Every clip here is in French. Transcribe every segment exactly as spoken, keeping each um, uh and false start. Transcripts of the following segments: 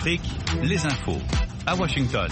Afrique, les infos à Washington.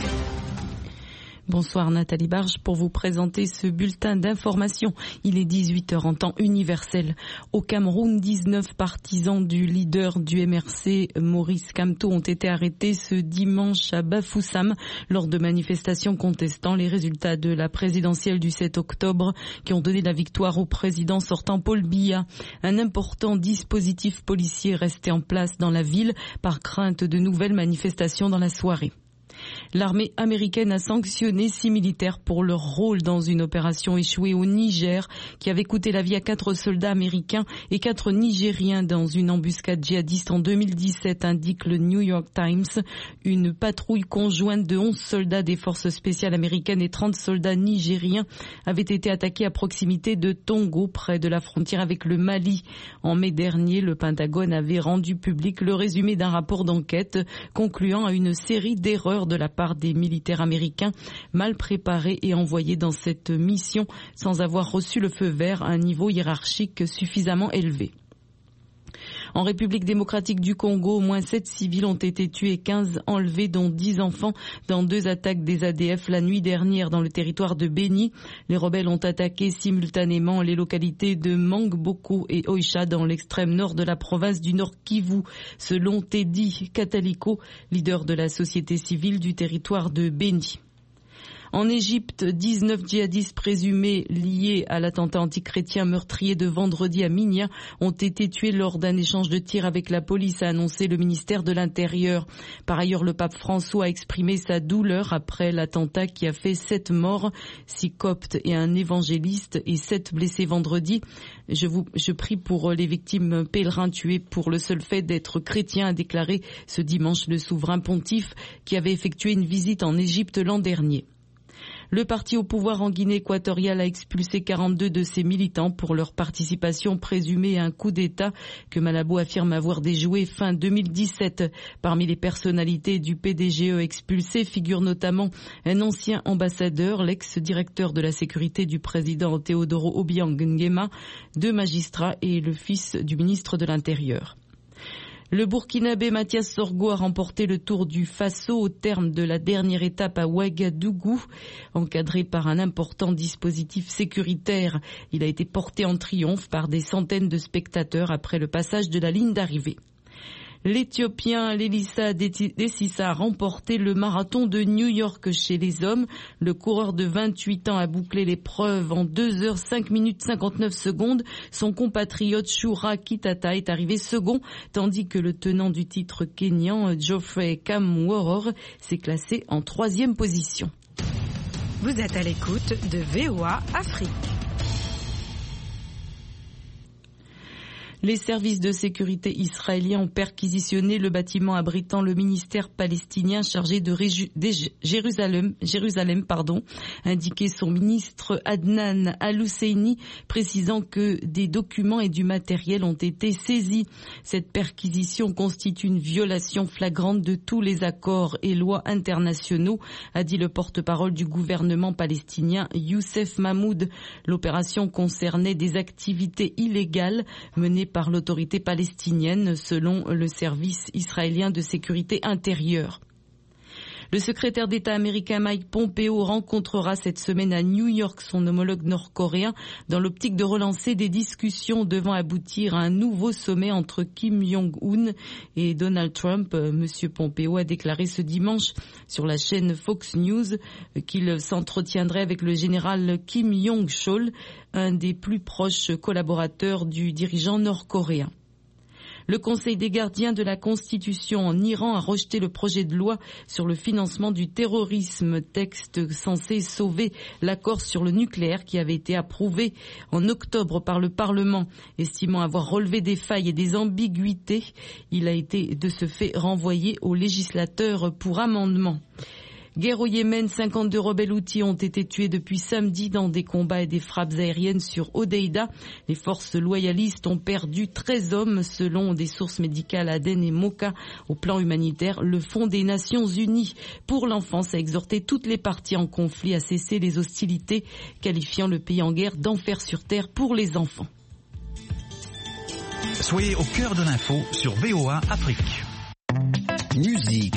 Bonsoir Nathalie Barge pour vous présenter ce bulletin d'information. Il est dix-huit heures en temps universel. Au Cameroun, dix-neuf partisans du leader du M R C, Maurice Kamto, ont été arrêtés ce dimanche à Bafoussam lors de manifestations contestant les résultats de la présidentielle du sept octobre qui ont donné la victoire au président sortant Paul Biya. Un important dispositif policier restait en place dans la ville par crainte de nouvelles manifestations dans la soirée. L'armée américaine a sanctionné six militaires pour leur rôle dans une opération échouée au Niger qui avait coûté la vie à quatre soldats américains et quatre Nigériens dans une embuscade djihadiste en deux mille dix-sept, indique le New York Times. Une patrouille conjointe de onze soldats des forces spéciales américaines et trente soldats nigériens avait été attaquée à proximité de Tongo, près de la frontière avec le Mali. En mai dernier, le Pentagone avait rendu public le résumé d'un rapport d'enquête concluant à une série d'erreurs de la part des militaires américains mal préparés et envoyés dans cette mission sans avoir reçu le feu vert à un niveau hiérarchique suffisamment élevé. En République démocratique du Congo, au moins sept civils ont été tués et quinze enlevés, dont dix enfants, dans deux attaques des A D F la nuit dernière dans le territoire de Beni. Les rebelles ont attaqué simultanément les localités de Mangboko et Oicha dans l'extrême nord de la province du Nord Kivu, selon Teddy Kataliko, leader de la société civile du territoire de Beni. En Égypte, dix-neuf djihadistes présumés liés à l'attentat antichrétien meurtrier de vendredi à Minya ont été tués lors d'un échange de tirs avec la police, a annoncé le ministère de l'Intérieur. Par ailleurs, le pape François a exprimé sa douleur après l'attentat qui a fait sept morts, six coptes et un évangéliste et sept blessés vendredi. Je vous, je prie pour les victimes pèlerins tués pour le seul fait d'être chrétiens, a déclaré ce dimanche le souverain pontife qui avait effectué une visite en Égypte l'an dernier. Le parti au pouvoir en Guinée équatoriale a expulsé quarante-deux de ses militants pour leur participation présumée à un coup d'État que Malabo affirme avoir déjoué fin deux mille dix-sept. Parmi les personnalités du P D G E expulsées figure notamment un ancien ambassadeur, l'ex-directeur de la sécurité du président Théodoro Obiang Nguema, deux magistrats et le fils du ministre de l'Intérieur. Le Burkinabé Mathias Sorgo a remporté le Tour du Faso au terme de la dernière étape à Ouagadougou. Encadré par un important dispositif sécuritaire, il a été porté en triomphe par des centaines de spectateurs après le passage de la ligne d'arrivée. L'Éthiopien Lelissa Desissa a remporté le marathon de New York chez les hommes. Le coureur de vingt-huit ans a bouclé l'épreuve en deux heures cinq minutes cinquante-neuf secondes. Son compatriote Shura Kitata est arrivé second, tandis que le tenant du titre kényan Geoffrey Kamworor s'est classé en troisième position. Vous êtes à l'écoute de V O A Afrique. Les services de sécurité israéliens ont perquisitionné le bâtiment abritant le ministère palestinien chargé de Réju- Jérusalem, Jérusalem pardon, indiqué son ministre Adnan Al-Husseini, précisant que des documents et du matériel ont été saisis. Cette perquisition constitue une violation flagrante de tous les accords et lois internationaux, a dit le porte-parole du gouvernement palestinien Youssef Mahmoud. L'opération concernait des activités illégales menées par l'autorité palestinienne, selon le service israélien de sécurité intérieure. Le secrétaire d'État américain Mike Pompeo rencontrera cette semaine à New York son homologue nord-coréen dans l'optique de relancer des discussions devant aboutir à un nouveau sommet entre Kim Jong-un et Donald Trump. Monsieur Pompeo a déclaré ce dimanche sur la chaîne Fox News qu'il s'entretiendrait avec le général Kim Yong-chol, un des plus proches collaborateurs du dirigeant nord-coréen. Le Conseil des gardiens de la Constitution en Iran a rejeté le projet de loi sur le financement du terrorisme, texte censé sauver l'accord sur le nucléaire qui avait été approuvé en octobre par le Parlement. Estimant avoir relevé des failles et des ambiguïtés, il a été de ce fait renvoyé au législateur pour amendement. Guerre au Yémen, cinquante-deux rebelles houthis ont été tués depuis samedi dans des combats et des frappes aériennes sur Hodeïda. Les forces loyalistes ont perdu treize hommes selon des sources médicales à Aden et Moka. Au plan humanitaire, le Fonds des Nations Unies pour l'enfance a exhorté toutes les parties en conflit à cesser les hostilités, qualifiant le pays en guerre d'enfer sur terre pour les enfants. Soyez au cœur de l'info sur V O A Afrique. Musique,